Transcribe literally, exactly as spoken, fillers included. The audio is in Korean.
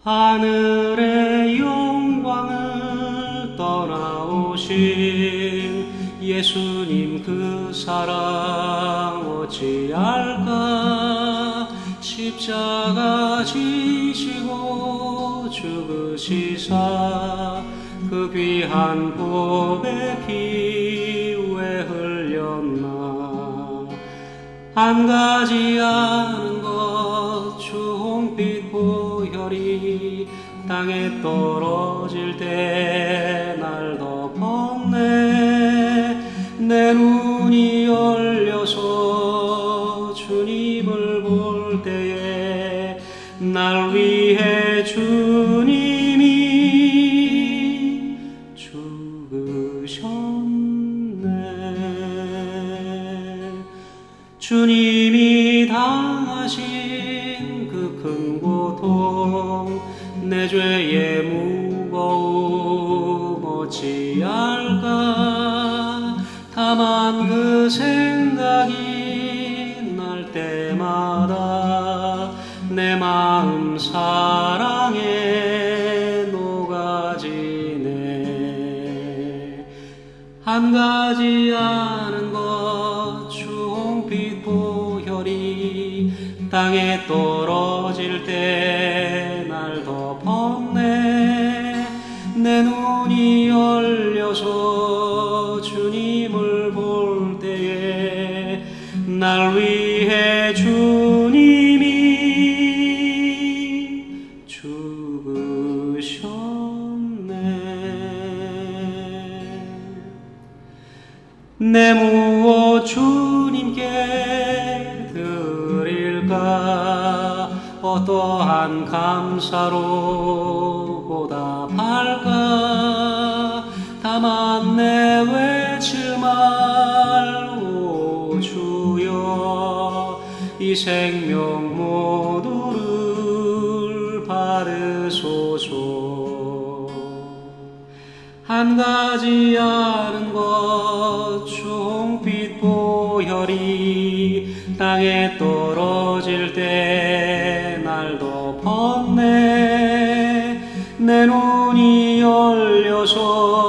하늘의 영광을 떠나오신 예수님 그 사랑 어찌할까. 십자가 지시고 죽으시사 그 귀한 보배 피 왜 흘렸나. 한 가지 아는 것 주홍빛 보혈이 땅에 떨어질 때 날 덮었네. 내 눈이 열려서 주님을 볼 때에 날 위해 주님이 죽으셨네. 주님이 당하신 그 큰 고통, 내 죄의 무거움 어찌할까. 다만 그 생각이 날 때마다 내 마음 사랑에 녹아지네. 한 가지 아는 것 주홍빛 보혈이 땅에 떨어질 때 날 덮었네. 내 눈이 열려서 주님을 볼 때에 날 위해 주님이 죽으셨네. 내 무엇 주님께 드릴까. 어떠한 감사로 보답할까. 다만 내 외칠 말 오 주여 이 생명 모두를 받으소서. 한 가지 아는 것 주홍빛 보혈이 땅에 떨어질 때 날 덮었네. 내 눈이 열려서